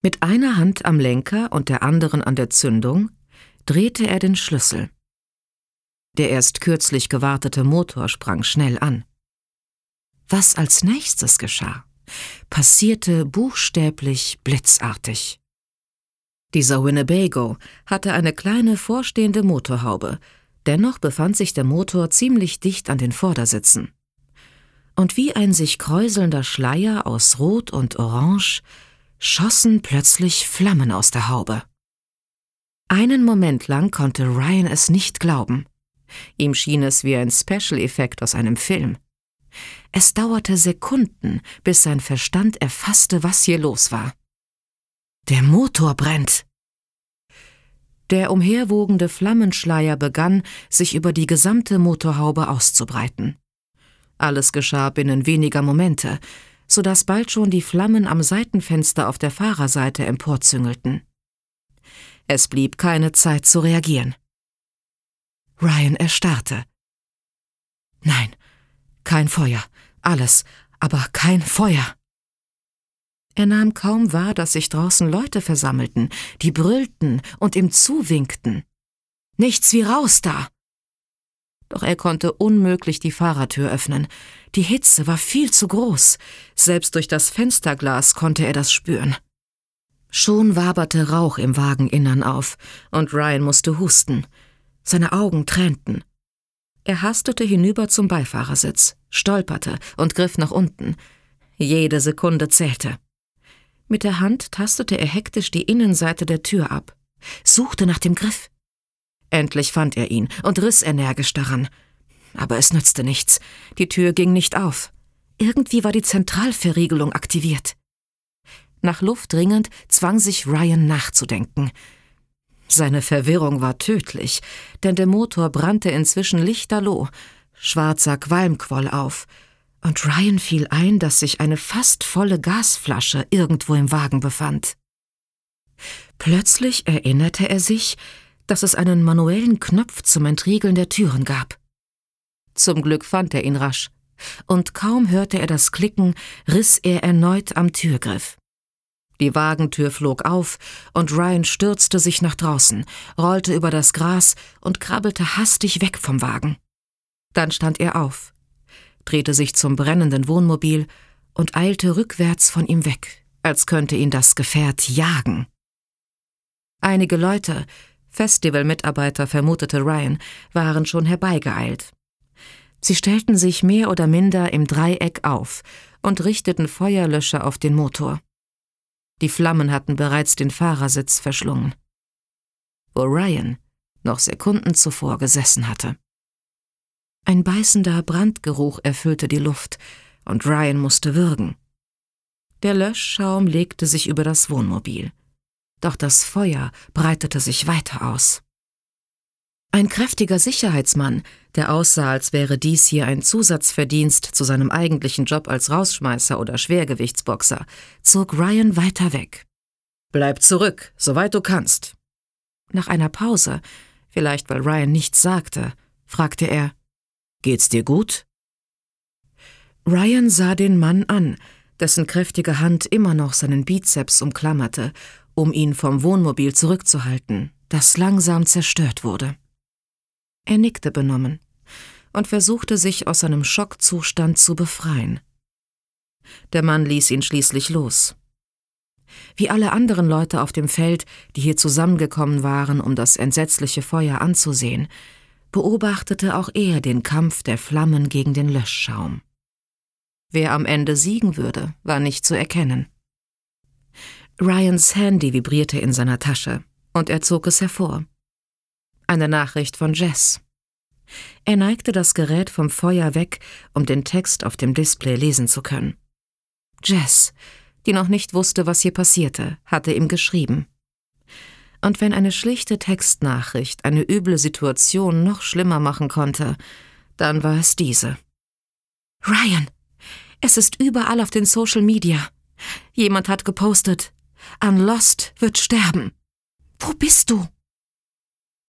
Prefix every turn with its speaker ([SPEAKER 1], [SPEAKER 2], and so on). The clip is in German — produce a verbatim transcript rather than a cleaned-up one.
[SPEAKER 1] Mit einer Hand am Lenker und der anderen an der Zündung drehte er den Schlüssel. Der erst kürzlich gewartete Motor sprang schnell an. Was als nächstes geschah, passierte buchstäblich blitzartig. Dieser Winnebago hatte eine kleine vorstehende Motorhaube, dennoch befand sich der Motor ziemlich dicht an den Vordersitzen. Und wie ein sich kräuselnder Schleier aus Rot und Orange schossen plötzlich Flammen aus der Haube. Einen Moment lang konnte Ryan es nicht glauben. Ihm schien es wie ein Special-Effekt aus einem Film. Es dauerte Sekunden, bis sein Verstand erfasste, was hier los war. Der Motor brennt! Der umherwogende Flammenschleier begann, sich über die gesamte Motorhaube auszubreiten. Alles geschah binnen weniger Momente, sodass bald schon die Flammen am Seitenfenster auf der Fahrerseite emporzüngelten. Es blieb keine Zeit zu reagieren. Ryan erstarrte. Nein, kein Feuer, alles, aber kein Feuer. Er nahm kaum wahr, dass sich draußen Leute versammelten, die brüllten und ihm zuwinkten. Nichts wie raus da! Doch er konnte unmöglich die Fahrertür öffnen. Die Hitze war viel zu groß. Selbst durch das Fensterglas konnte er das spüren. Schon waberte Rauch im Wageninnern auf, und Ryan musste husten. Seine Augen tränten. Er hastete hinüber zum Beifahrersitz, stolperte und griff nach unten. Jede Sekunde zählte. Mit der Hand tastete er hektisch die Innenseite der Tür ab, suchte nach dem Griff. Endlich fand er ihn und riss energisch daran. Aber es nützte nichts. Die Tür ging nicht auf. Irgendwie war die Zentralverriegelung aktiviert. Nach Luft dringend zwang sich Ryan nachzudenken. Seine Verwirrung war tödlich, denn der Motor brannte inzwischen lichterloh. Schwarzer Qualm quoll auf. Und Ryan fiel ein, dass sich eine fast volle Gasflasche irgendwo im Wagen befand. Plötzlich erinnerte er sich, dass es einen manuellen Knopf zum Entriegeln der Türen gab. Zum Glück fand er ihn rasch, und kaum hörte er das Klicken, riss er erneut am Türgriff. Die Wagentür flog auf, und Ryan stürzte sich nach draußen, rollte über das Gras und krabbelte hastig weg vom Wagen. Dann stand er auf, drehte sich zum brennenden Wohnmobil und eilte rückwärts von ihm weg, als könnte ihn das Gefährt jagen. Einige Leute, Festivalmitarbeiter vermutete Ryan, waren schon herbeigeeilt. Sie stellten sich mehr oder minder im Dreieck auf und richteten Feuerlöscher auf den Motor. Die Flammen hatten bereits den Fahrersitz verschlungen, wo Ryan noch Sekunden zuvor gesessen hatte. Ein beißender Brandgeruch erfüllte die Luft, und Ryan musste würgen. Der Löschschaum legte sich über das Wohnmobil. Doch das Feuer breitete sich weiter aus. Ein kräftiger Sicherheitsmann, der aussah, als wäre dies hier ein Zusatzverdienst zu seinem eigentlichen Job als Rausschmeißer oder Schwergewichtsboxer, zog Ryan weiter weg. »Bleib zurück, soweit du kannst.« Nach einer Pause, vielleicht weil Ryan nichts sagte, fragte er, »Geht's dir gut?« Ryan sah den Mann an, dessen kräftige Hand immer noch seinen Bizeps umklammerte, um ihn vom Wohnmobil zurückzuhalten, das langsam zerstört wurde. Er nickte benommen und versuchte, sich aus seinem Schockzustand zu befreien. Der Mann ließ ihn schließlich los. Wie alle anderen Leute auf dem Feld, die hier zusammengekommen waren, um das entsetzliche Feuer anzusehen, beobachtete auch er den Kampf der Flammen gegen den Löschschaum. Wer am Ende siegen würde, war nicht zu erkennen. Ryans Handy vibrierte in seiner Tasche, und er zog es hervor. Eine Nachricht von Jess. Er neigte das Gerät vom Feuer weg, um den Text auf dem Display lesen zu können. Jess, die noch nicht wusste, was hier passierte, hatte ihm geschrieben. Und wenn eine schlichte Textnachricht eine üble Situation noch schlimmer machen konnte, dann war es diese. Ryan, es ist überall auf den Social Media. Jemand hat gepostet, Unlost wird sterben. Wo bist du?